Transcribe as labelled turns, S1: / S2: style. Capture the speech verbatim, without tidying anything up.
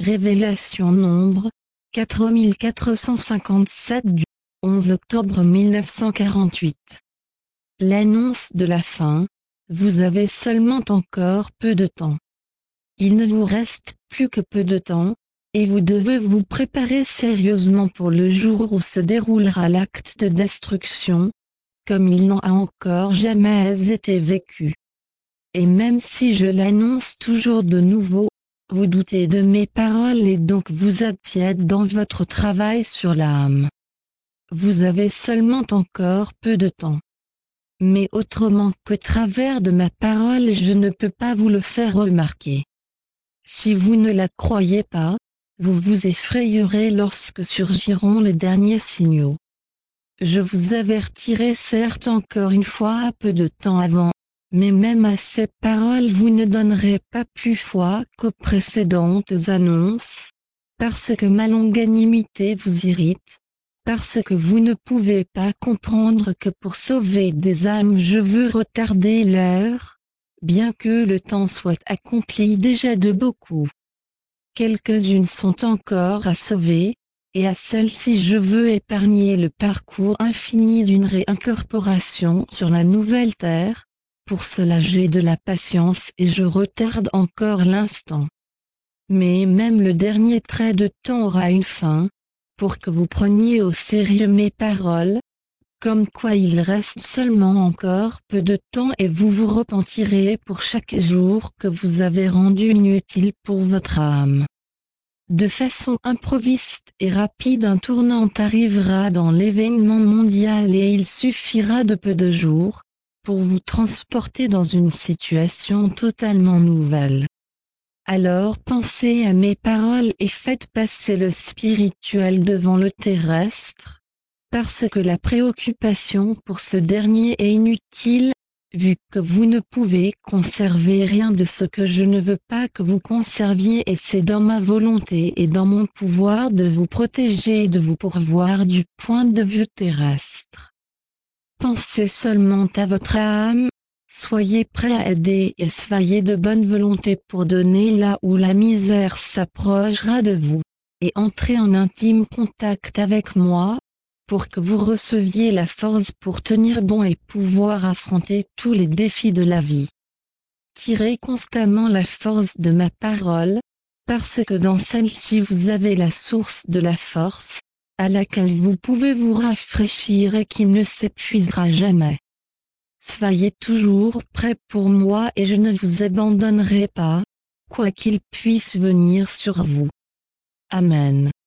S1: Révélation Nombre, quatre mille quatre cent cinquante-sept du onze octobre mille neuf cent quarante-huit. L'annonce de la fin, vous avez seulement encore peu de temps. Il ne vous reste plus que peu de temps, et vous devez vous préparer sérieusement pour le jour où se déroulera l'acte de destruction, comme il n'en a encore jamais été vécu. Et même si je l'annonce toujours de nouveau, vous doutez de mes paroles et donc vous êtes dans votre travail sur l'âme. Vous avez seulement encore peu de temps. Mais autrement qu'au travers de ma parole, je ne peux pas vous le faire remarquer. Si vous ne la croyez pas, vous vous effrayerez lorsque surgiront les derniers signaux. Je vous avertirai certes encore une fois à peu de temps avant, mais même à ces paroles vous ne donnerez pas plus foi qu'aux précédentes annonces, parce que ma longanimité vous irrite, parce que vous ne pouvez pas comprendre que pour sauver des âmes je veux retarder l'heure, bien que le temps soit accompli déjà de beaucoup. Quelques-unes sont encore à sauver, et à celles-ci je veux épargner le parcours infini d'une réincorporation sur la nouvelle terre. Pour cela j'ai de la patience et je retarde encore l'instant. Mais même le dernier trait de temps aura une fin, pour que vous preniez au sérieux mes paroles, comme quoi il reste seulement encore peu de temps et vous vous repentirez pour chaque jour que vous avez rendu inutile pour votre âme. De façon improviste et rapide un tournant arrivera dans l'événement mondial et il suffira de peu de jours, pour vous transporter dans une situation totalement nouvelle. Alors pensez à mes paroles et faites passer le spirituel devant le terrestre, parce que la préoccupation pour ce dernier est inutile, vu que vous ne pouvez conserver rien de ce que je ne veux pas que vous conserviez et c'est dans ma volonté et dans mon pouvoir de vous protéger et de vous pourvoir du point de vue terrestre. Pensez seulement à votre âme, soyez prêt à aider et soyez de bonne volonté pour donner là où la misère s'approchera de vous, et entrez en intime contact avec moi, pour que vous receviez la force pour tenir bon et pouvoir affronter tous les défis de la vie. Tirez constamment la force de ma parole, parce que dans celle-ci vous avez la source de la force, à laquelle vous pouvez vous rafraîchir et qui ne s'épuisera jamais. Soyez toujours prêts pour moi et je ne vous abandonnerai pas, quoi qu'il puisse venir sur vous. Amen.